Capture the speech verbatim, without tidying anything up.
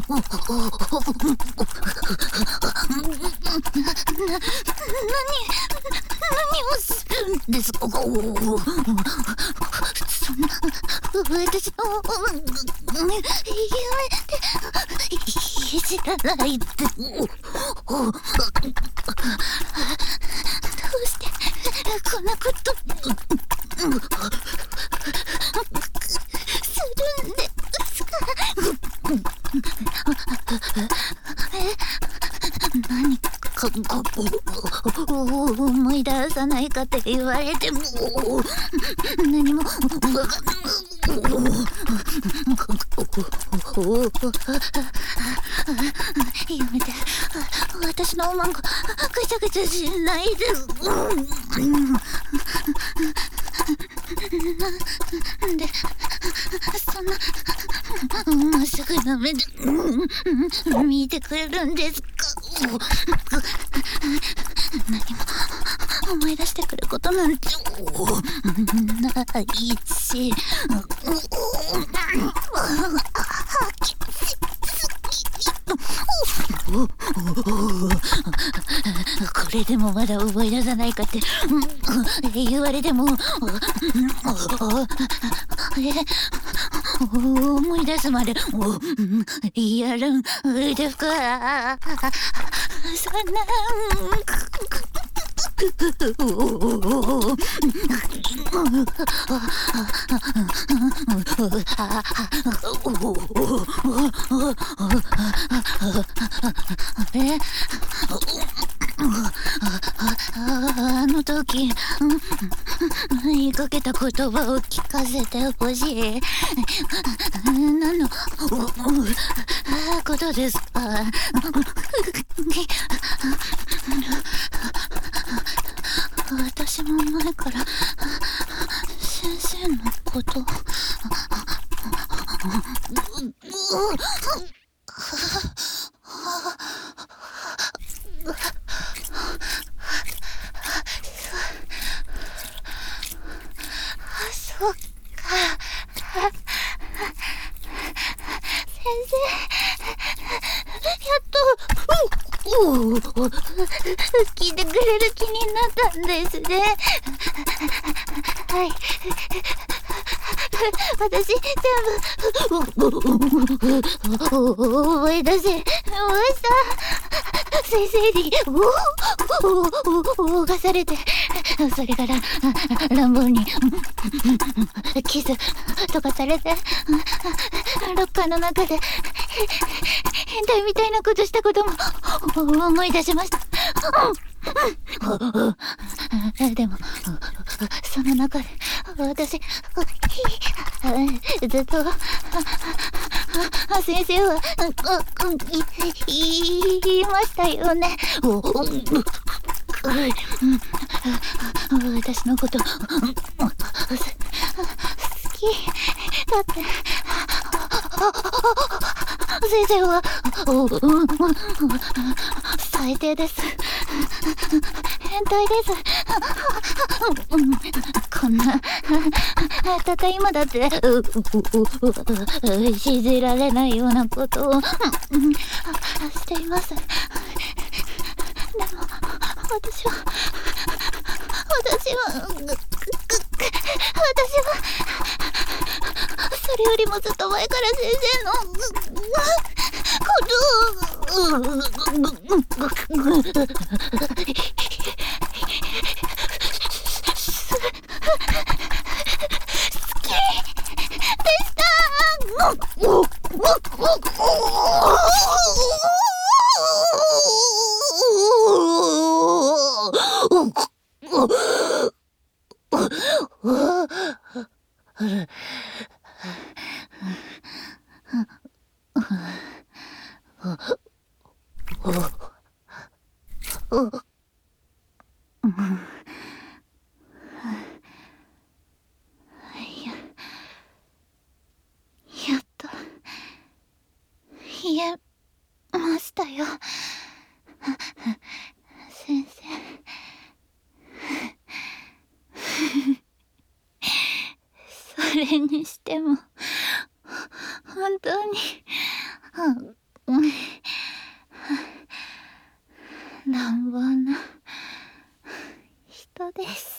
何をするんですか。そんな私のやめて、知らないで。どうしてこんなことするんですか。何か思い出さないかって言われても何もやめて、私のおまんこぐちゃぐちゃしないで。なんでそんなまっすぐな目で見てくれるんですか。何も思い出してくることなんてないし、これでもまだ思い出さないかって言われても思い出すまでやるんですか。そんなえあの時言いかけた言葉を聞かせてほしい。何のことですか。私も前から先生のことそっか。先生、やっと聞いてくれる気になったんですね。はい、私全部思い出せました。先生に動かされて、それから乱暴にキスとかされて、ロッカーの中で変態みたいなことしたことも思い出しました。でもその中で私ずっと先生は言いましたよね。私のこと好きだって先生は最低です、変態です。こんなたった今だって信じられないようなことをしています。でも私は私は私はそれよりもずっと前から先生のことをやっと言えましたよ、先生。それにしても本当に乱暴な人です。